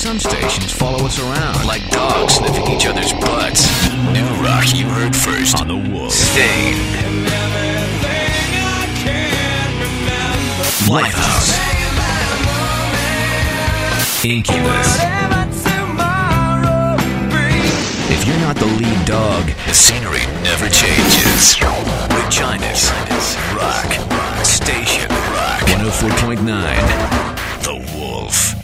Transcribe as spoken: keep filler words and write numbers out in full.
Some stations follow us around like dogs sniffing each other's butts. New rock you heard first on The Wolf. Stain. Lifehouse. Incubus. If you're not the lead dog, the scenery never changes. Regina's Rock Station Rock one oh four point nine. The Wolf.